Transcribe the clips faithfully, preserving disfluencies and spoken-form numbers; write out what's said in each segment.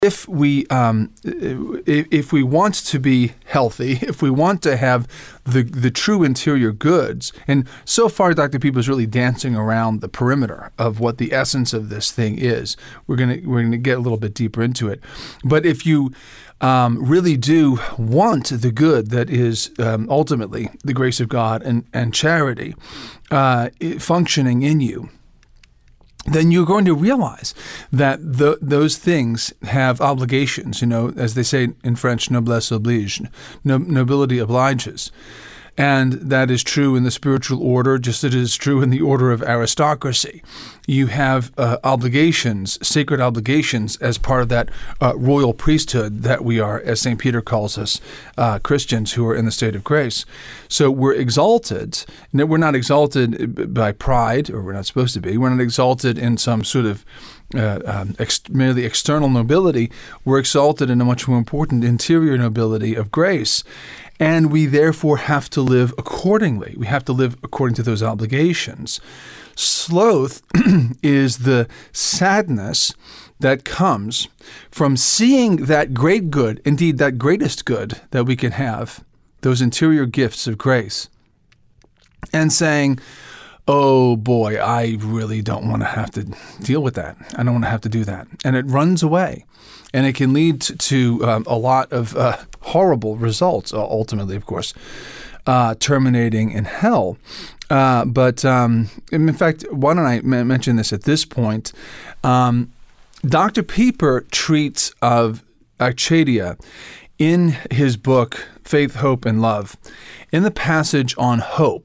if we um, if, if we want to be healthy, if we want to have the the true interior goods, and so far Doctor Pieper is really dancing around the perimeter of what the essence of this thing is. We're gonna we're gonna get a little bit deeper into it, but if you um, really do want the good that is um, ultimately the grace of God and and charity uh, functioning in you, then you're going to realize that the, those things have obligations. You know, as they say in French, noblesse oblige, no, nobility obliges. And that is true in the spiritual order, just as it is true in the order of aristocracy. You have uh, obligations, sacred obligations, as part of that uh, royal priesthood that we are, as Saint Peter calls us, uh, Christians who are in the state of grace. So we're exalted. No, we're not exalted by pride, or we're not supposed to be. We're not exalted in some sort of Uh, um, ex- merely external nobility. We're exalted in a much more important interior nobility of grace. And we therefore have to live accordingly. We have to live according to those obligations. Sloth is the sadness that comes from seeing that great good, indeed that greatest good that we can have, those interior gifts of grace, and saying, oh boy, I really don't want to have to deal with that. I don't want to have to do that. And it runs away. And it can lead to um, a lot of uh, horrible results, uh, ultimately, of course, uh, terminating in hell. Uh, but um, in fact, why don't I m- mention this at this point? Um, Doctor Pieper treats of Achadia in his book, Faith, Hope, and Love, in the passage on hope.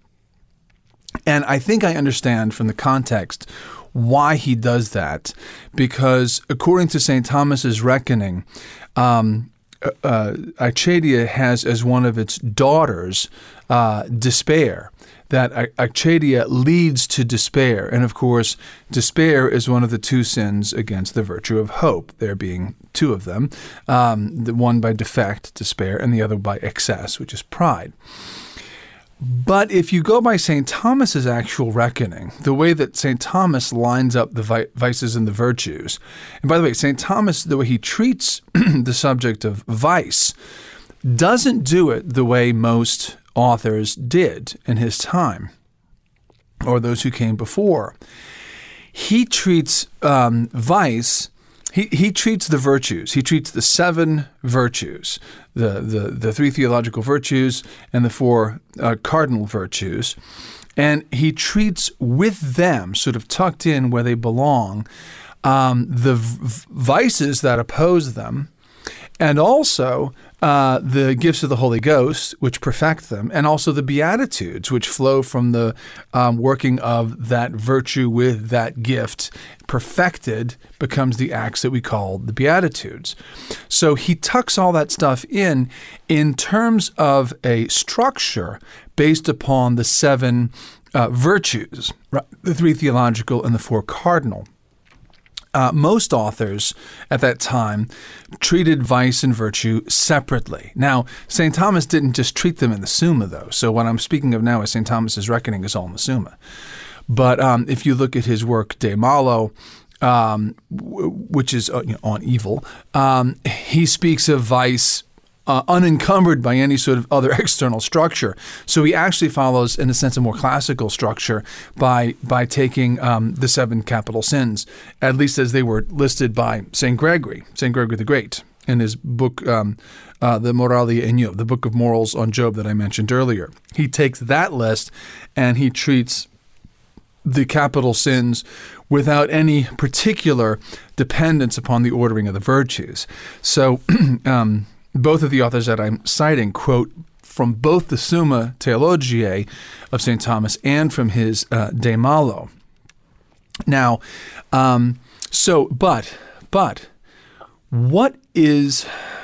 And I think I understand from the context why he does that, because according to Saint Thomas's reckoning, um, uh, Achadia has as one of its daughters uh, despair. That Achadia leads to despair. And of course, despair is one of the two sins against the virtue of hope, there being two of them, um, the one by defect, despair, and the other by excess, which is pride. But if you go by Saint Thomas's actual reckoning, the way that Saint Thomas lines up the vi- vices and the virtues, and by the way, Saint Thomas, the way he treats the subject of vice, doesn't do it the way most authors did in his time, or those who came before. He treats um, vice, he, he treats the virtues, he treats the seven virtues, the, the, the three theological virtues and the four uh, cardinal virtues, and he treats with them, sort of tucked in where they belong, um, the v- vices that oppose them, and also uh, the gifts of the Holy Ghost, which perfect them, and also the Beatitudes, which flow from the um, working of that virtue with that gift. Perfected becomes the acts that we call the Beatitudes. So he tucks all that stuff in in terms of a structure based upon the seven uh, virtues, right? The three theological and the four cardinal. Uh, most authors at that time treated vice and virtue separately. Now, Saint Thomas didn't just treat them in the Summa, though. So what I'm speaking of now is Saint Thomas's reckoning is all in the Summa. But um, if you look at his work, De Malo, um, w- which is uh, you know, on evil, um, he speaks of vice Uh, unencumbered by any sort of other external structure. So he actually follows, in a sense, a more classical structure by by taking um, the seven capital sins, at least as they were listed by Saint Gregory, Saint Gregory the Great, in his book, um, uh, the Moralia in Job, the book of morals on Job that I mentioned earlier. He takes that list and he treats the capital sins without any particular dependence upon the ordering of the virtues. So, um, both of the authors that I'm citing quote from both the Summa Theologiae of Saint Thomas and from his uh, De Malo. Now, um, so, but, but, what is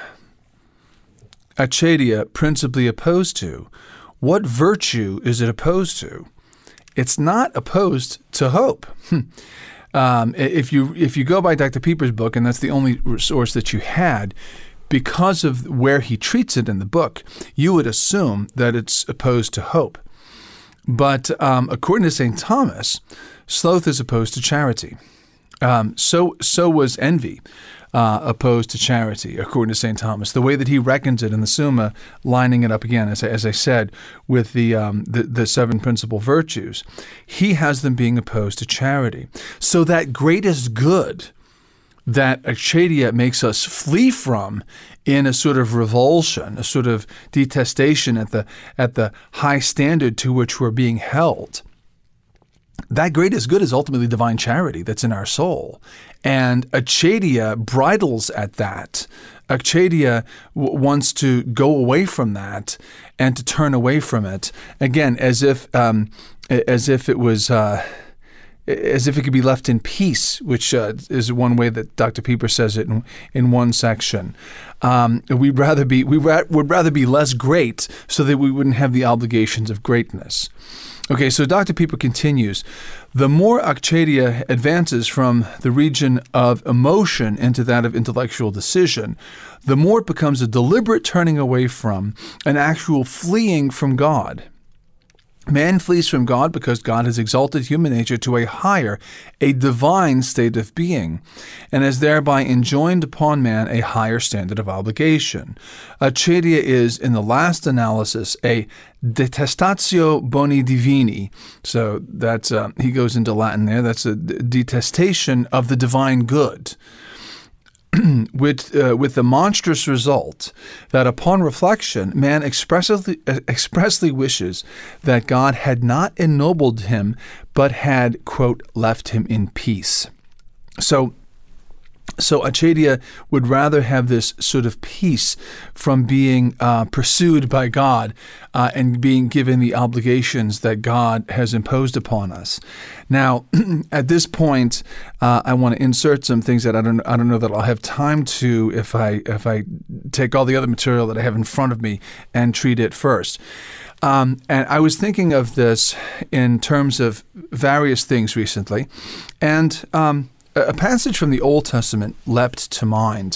Achadia principally opposed to? What virtue is it opposed to? It's not opposed to hope. um, if you if you go by Doctor Pieper's book, and that's the only source that you had, because of where he treats it in the book, you would assume that it's opposed to hope. But um, according to Saint Thomas, sloth is opposed to charity. Um, so so was envy. uh, opposed to charity, according to Saint Thomas. The way that he reckons it in the Summa, lining it up again, as I, as I said, with the, um, the the seven principal virtues, he has them being opposed to charity. So that greatest good that acedia makes us flee from in a sort of revulsion, a sort of detestation at the at the high standard to which we're being held, that greatest good is ultimately divine charity that's in our soul. And acedia bridles at that. Acedia w- wants to go away from that and to turn away from it, again, as if um, as if it was... Uh, as if it could be left in peace, which uh, is one way that Doctor Pieper says it in, in one section. Um, we'd rather be we ra- would rather be less great so that we wouldn't have the obligations of greatness. Okay, so Doctor Pieper continues, the more acedia advances from the region of emotion into that of intellectual decision, the more it becomes a deliberate turning away from, an actual fleeing from God. Man flees from God because God has exalted human nature to a higher, a divine state of being, and has thereby enjoined upon man a higher standard of obligation. Acedia is, in the last analysis, a detestatio boni divini. So that's uh, he goes into Latin there. That's a detestation of the divine good. with uh, with the monstrous result that upon reflection, man expressly, expressly wishes that God had not ennobled him, but had, quote, left him in peace. So, so acedia would rather have this sort of peace from being uh, pursued by God uh, and being given the obligations that God has imposed upon us. Now, at this point, uh, I want to insert some things that I don't I don't know that I'll have time to if I if I take all the other material that I have in front of me and treat it first. Um, and I was thinking of this in terms of various things recently, and um, a passage from the Old Testament leapt to mind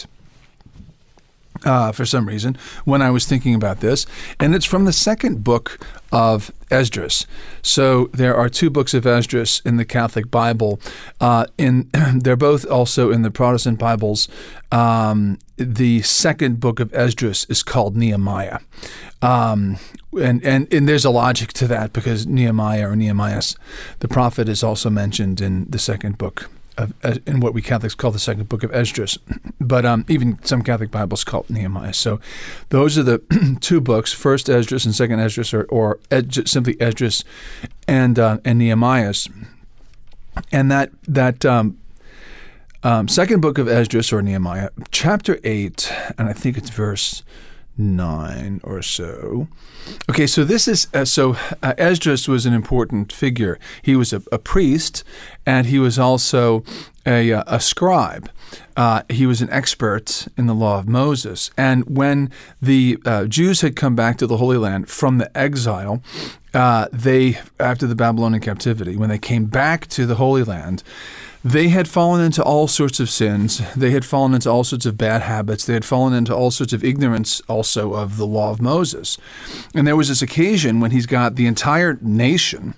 uh, for some reason when I was thinking about this, and it's from the second book of Esdras. So there are two books of Esdras in the Catholic Bible. Uh, in they're both also in the Protestant Bibles. Um, the second book of Esdras is called Nehemiah. Um, and, and and there's a logic to that because Nehemiah or Nehemias, the prophet, is also mentioned in the second book Of, in what we Catholics call the second book of Esdras, but um, even some Catholic Bibles call it Nehemiah. So those are the two books, First Esdras and Second Esdras, or, or Ed, simply Esdras and uh, and Nehemias. And that that um, um, second book of Esdras or Nehemiah, chapter eight, and I think it's verse nine or so. Okay, so this is uh, so uh, Esdras was an important figure. He was a, a priest, and he was also a, a scribe. Uh, he was an expert in the law of Moses. And when the uh, Jews had come back to the Holy Land from the exile, uh, they after the Babylonian captivity, when they came back to the Holy Land, they had fallen into all sorts of sins. They had fallen into all sorts of bad habits. They had fallen into all sorts of ignorance also of the law of Moses. And there was this occasion when he's got the entire nation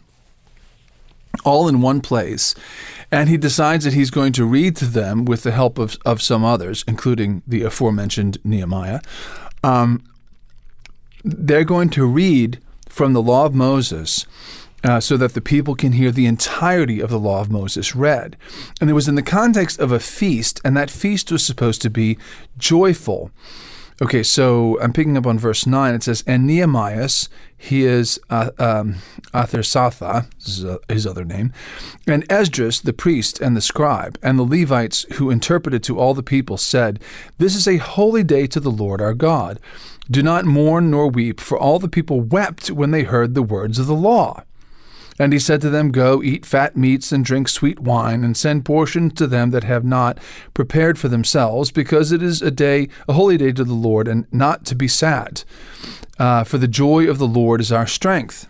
all in one place, and he decides that he's going to read to them with the help of, of some others, including the aforementioned Nehemiah. Um, they're going to read from the law of Moses Uh, so that the people can hear the entirety of the law of Moses read. And it was in the context of a feast, and that feast was supposed to be joyful. Okay, so I'm picking up on verse nine. It says, and Nehemias, he is uh, um, Athersatha, this is uh, his other name, and Esdras, the priest and the scribe, and the Levites who interpreted to all the people said, this is a holy day to the Lord our God. Do not mourn nor weep, for all the people wept when they heard the words of the law. And he said to them, go, eat fat meats and drink sweet wine, and send portions to them that have not prepared for themselves, because it is a day, a holy day to the Lord, and not to be sad. Uh, for the joy of the Lord is our strength.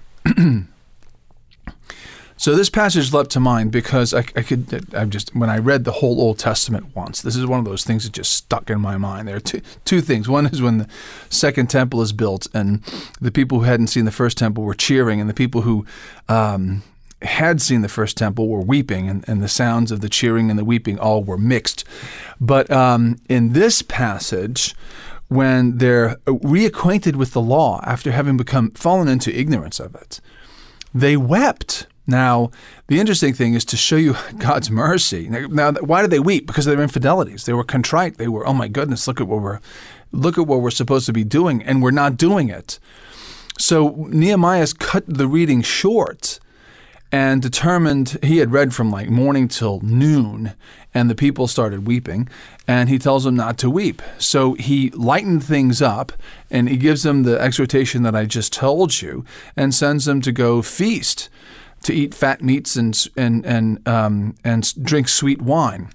So this passage leapt to mind because I, I could, I just when I read the whole Old Testament once, this is one of those things that just stuck in my mind. There are two, two things. One is when the second temple is built, and the people who hadn't seen the first temple were cheering, and the people who um, had seen the first temple were weeping, and, and the sounds of the cheering and the weeping all were mixed. But um, in this passage, when they're reacquainted with the law after having become fallen into ignorance of it, they wept. Now, the interesting thing is to show you God's mercy. Now, why did they weep? Because of their infidelities. They were contrite. They were, oh my goodness, look at what we're, look at what we're supposed to be doing, and we're not doing it. So Nehemiah's cut the reading short and determined, he had read from like morning till noon, and the people started weeping, and he tells them not to weep. So he lightened things up, and he gives them the exhortation that I just told you, and sends them to go feast, to eat fat meats and and and um, and drink sweet wine,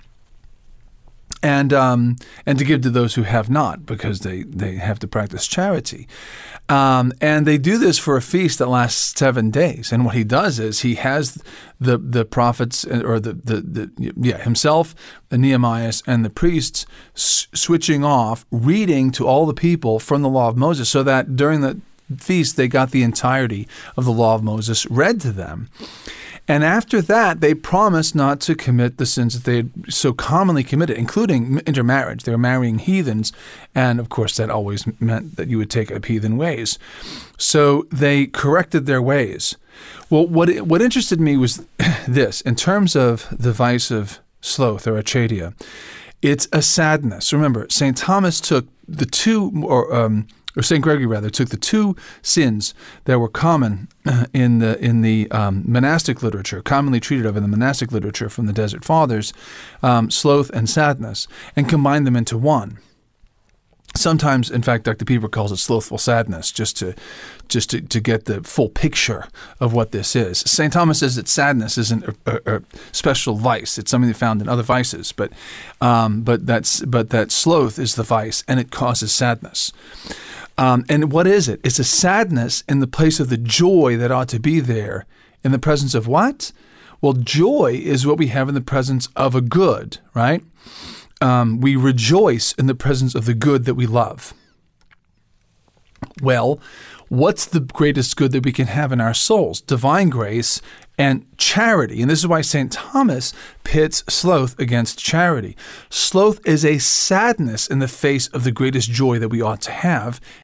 and um, and to give to those who have not, because they, they have to practice charity. Um, and they do this for a feast that lasts seven days. And what he does is he has the the prophets, or the, the, the yeah himself, the Nehemiah, and the priests s- switching off, reading to all the people from the law of Moses, so that during the feast they got the entirety of the law of Moses read to them. And after that, they promised not to commit the sins that they had so commonly committed, including intermarriage. They were marrying heathens, and of course that always meant that you would take up heathen ways. So they corrected their ways. Well, what what interested me was this. In terms of the vice of sloth, or acedia, it's a sadness. Remember, Saint Thomas took the two, or um, or Saint Gregory rather, took the two sins that were common in the in the um, monastic literature, commonly treated of in the monastic literature from the Desert Fathers, um, sloth and sadness, and combined them into one. Sometimes, in fact, Doctor Pieper calls it slothful sadness, just to just to, to get the full picture of what this is. Saint Thomas says that sadness isn't a, a, a special vice; it's something found in other vices. But um, but that's but that sloth is the vice, and it causes sadness. Um, and what is it? It's a sadness in the place of the joy that ought to be there in the presence of what? Well, joy is what we have in the presence of a good, right? Um, we rejoice in the presence of the good that we love. Well, what's the greatest good that we can have in our souls? Divine grace and charity. And this is why Saint Thomas pits sloth against charity. Sloth is a sadness in the face of the greatest joy that we ought to have,